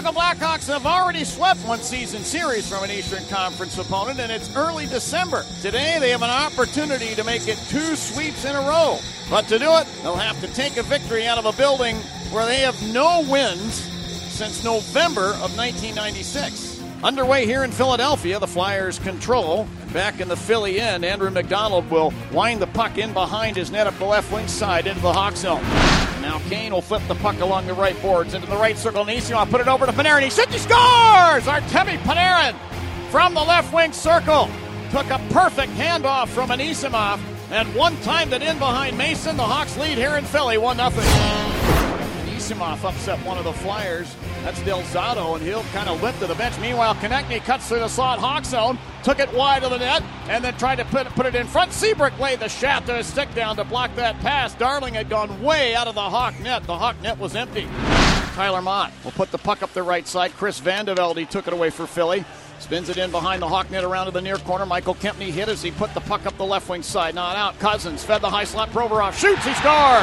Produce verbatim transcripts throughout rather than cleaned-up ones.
Chicago Blackhawks have already swept one season series from an Eastern Conference opponent, and it's early December. Today, they have an opportunity to make it two sweeps in a row. But to do it, they'll have to take a victory out of a building where they have no wins since November of nineteen ninety-six. Underway here in Philadelphia, the Flyers control. Back in the Philly end, Andrew McDonald will wind the puck in behind his net up the left wing side into the Hawk zone. Now Kane will flip the puck along the right boards into the right circle. Anisimov put it over to Panarin. He shoots, he scores! Artemi Panarin from the left wing circle took a perfect handoff from Anisimov and one-timed it in behind Mason. The Hawks lead here in Philly, one nothing. Anisimov upset one of the Flyers. That's Del Zotto, and he'll kind of limp to the bench. Meanwhile, Konechny cuts through the slot Hawk zone, took it wide of the net, and then tried to put, put it in front. Seabrook laid the shaft of his stick down to block that pass. Darling had gone way out of the Hawk net. The Hawk net was empty. Tyler Mott will put the puck up the right side. Chris Vandevelde took it away for Philly. Spins it in behind the Hawk net around to the near corner. Michael Kempny hit as he put the puck up the left wing side. Not out. Cousins fed the high slot. Provorov shoots. He scores.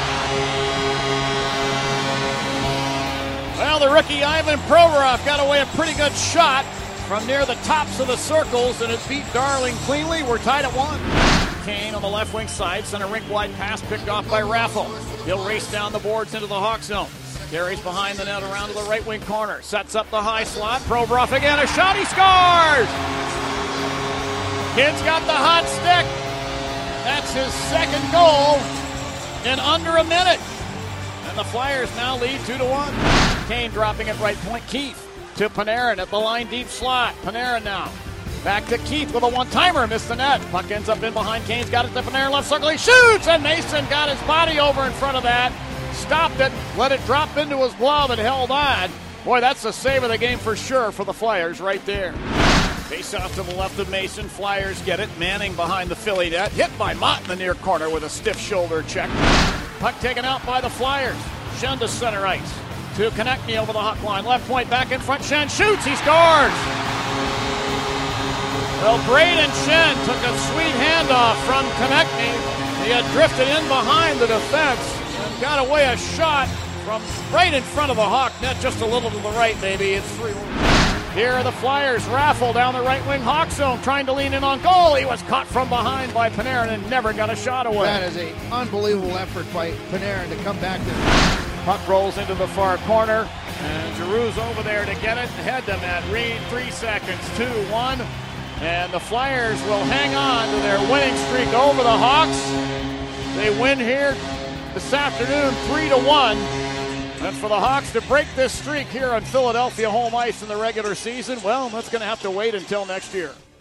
Well, the rookie Ivan Provorov got away a pretty good shot from near the tops of the circles, and it beat Darling cleanly. We're tied at one. Kane on the left wing side. Sent a rink-wide pass picked off by Raffl. He'll race down the boards into the Hawk zone. Carries behind the net around to the right wing corner. Sets up the high slot. Provorov again. A shot. He scores! Kid's got the hot stick. That's his second goal in under a minute. And the Flyers now lead two to one. Kane dropping at right point. Keith to Panarin at the line deep slot. Panarin now. Back to Keith with a one-timer. Missed the net. Puck ends up in behind. Kane's got it to Panarin. Left circle. He shoots! And Mason got his body over in front of that. Stopped it. Let it drop into his glove and held on. Boy, that's the save of the game for sure for the Flyers right there. Face off to the left of Mason. Flyers get it. Manning behind the Philly net. Hit by Mott in the near corner with a stiff shoulder check. Puck taken out by the Flyers. Schenn to center ice. To Konechny over the Hawk line. Left point back in front. Schenn shoots. He scores. Well, Brayden Schenn took a sweet handoff from Konechny. He had drifted in behind the defense and got away a shot from right in front of the Hawk net. Just a little to the right, maybe. It's three one. Here are the Flyers. Raffl down the right wing Hawk zone trying to lean in on goal. He was caught from behind by Panarin and never got a shot away. That is an unbelievable effort by Panarin to come back there. Puck rolls into the far corner, and Giroux's over there to get it. Head to Matt Reed, three seconds, two one. And the Flyers will hang on to their winning streak over the Hawks. They win here this afternoon, three to one. And for the Hawks to break this streak here on Philadelphia home ice in the regular season, well, that's going to have to wait until next year.